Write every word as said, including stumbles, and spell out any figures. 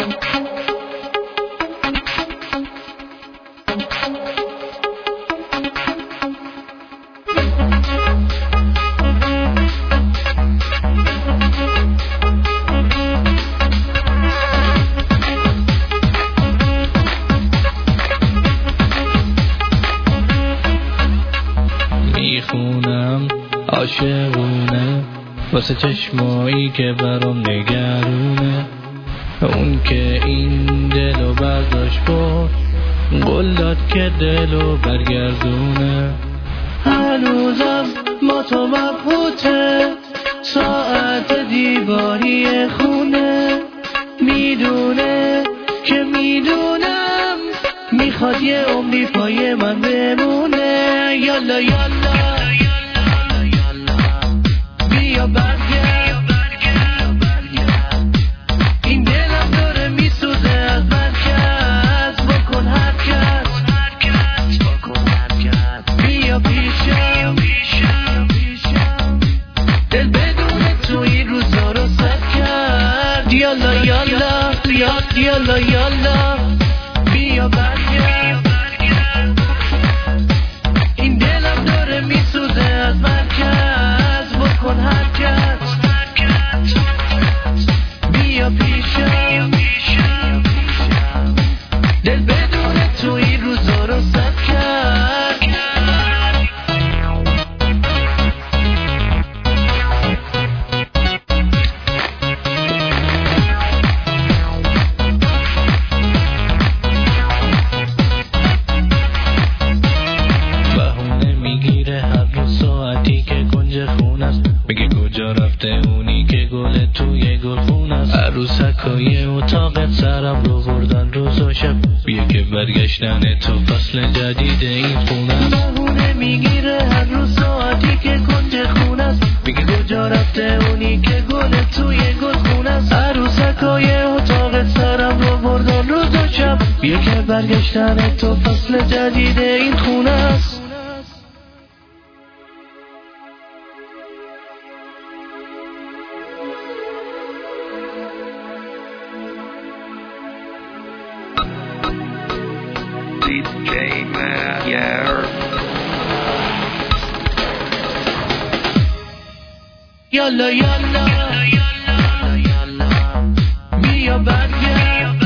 میخونم عاشقونه واسه چشمایی که برام نگرونه، اون که این دلو برداشت برد قول داد که دلو برگردونه. هنوزم ما تو مبهوته ساعت دیواری خونه، میدونه که میدونم میخواد یه عمری پای من بمونه. یالا یالا بیا برگرد، این دلم داره میسوزه از مرکز، بکن حرکت بیا پیشم، دل بدون تو این روزا رو سر کرد. یالا یالا یالا یالا بیا برگرد، این دلم داره میسوزه از مرکز، بکن حرکت بیا پیشم، دل بدون تو این روزا رو سر کرد. میگه کجا رفته اونی که گل توی گلخون است، عروسکای اتاقت سرم رو بردن روز و شب، بیا که برگشتن تو فصل جدید این خونه. بهونه میگیره هر روز ساعتی که کنج خونه است، میگه کجا رفته اونی که گل توی گلخون است، عروسکای اتاقت سرم رو بردن روز و شب، بیا که برگشتن تو فصل جدید این خونه است. دی جی Mayer. یالا یالا بیا برگرد،